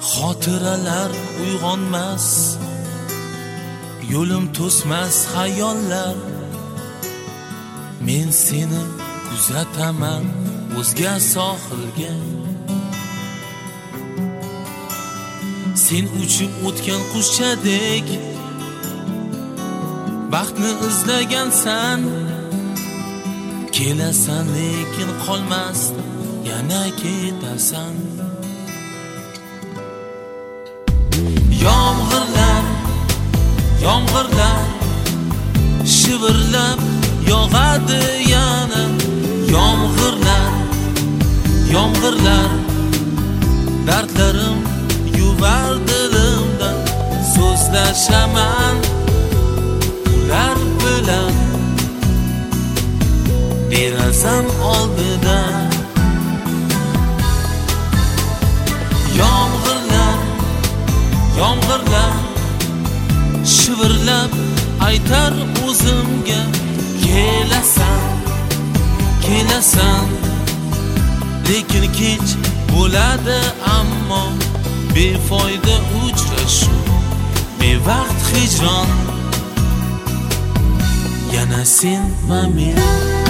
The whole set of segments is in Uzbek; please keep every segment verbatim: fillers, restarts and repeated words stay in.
Xotiralar uyg'onmas, yo'lim to'smas xayollar. Men seni kuzataman o'zga sohilga. Sen uchib o'tgan qushchadek baxtni izlagansan. Kelasan lekin qolmas, yana ketasan. Yomg'irlar, yomg'irlar shivirlab yog'adi yana. Yomg'irlar, yomg'irlar dardlarim yuvar dilimdan. So'zlashaman ular bilan derazam oldida. Yomg'irlar, yomg'irlar shivirlab aytar o'zimga. Kelasan, kelasan lekin kech bo'ladi ammo befoyda uchrashuv, bevaqt hijron. Yana sen va men.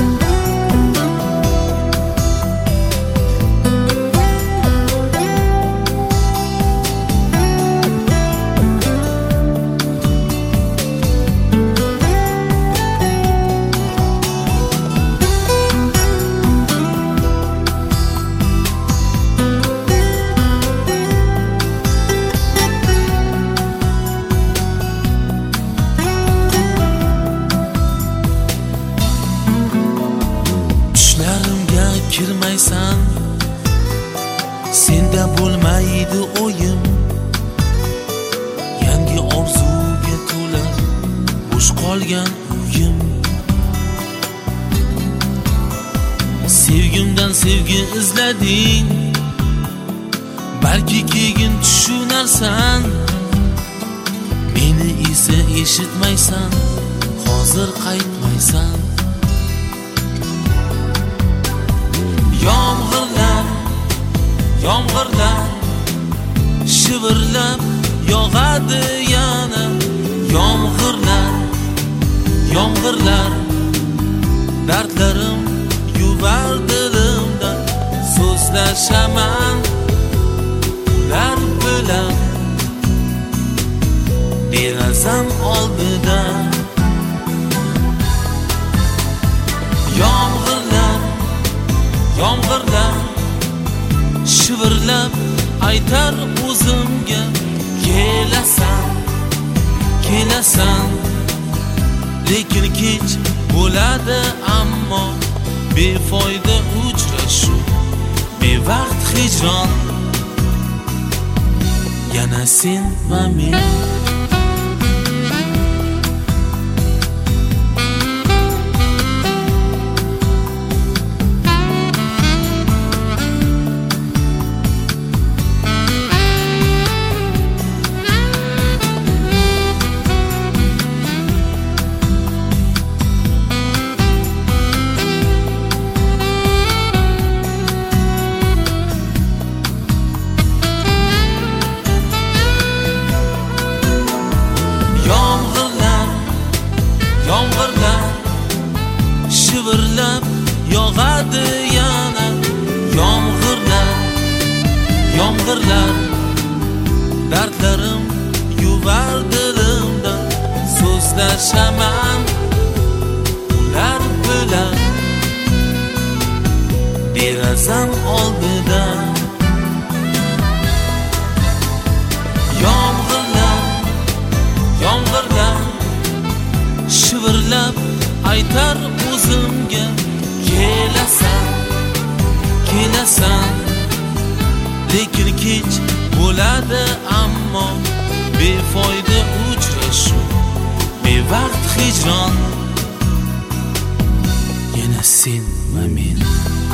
Kirmaysan, senda bo'lmaydi o'yim. Yangi orzuga to'la bo'sh qolgan uyim. Sevgimdan sevgi izlading, balki keyin tushunarsan. Meni esa eshitmaysan, hozir qaytmaysan. Yomg'irlar, yomg'irlar shivirlab yog'adi yana. Yomg'irlar, yomg'irlar dardlarim yuvar dilimdan. So'zlashaman ular bilan derazam oldida. Yomg'irlar, yomg'irlar shivirlab aytar o'zimga. Kelasan, kelasan lekin kech bo'ladi ammo befoyda uchrashuv, bevaqt hijron. Yana sen va men. Yomg'irlar shivirlab yog'adi yana. Yomg'irlar, yomg'irlar dardlarim yuvar dilimdan. So'zlashaman ular bilan derazam oldida. Yomg'irlar, yomg'irlar shivirlab aytar o'zimga. Kelasan, kelasan lekin kech bo'ladi ammo befoyda uchrashuv, bevaqt hijron. Yana sen va men.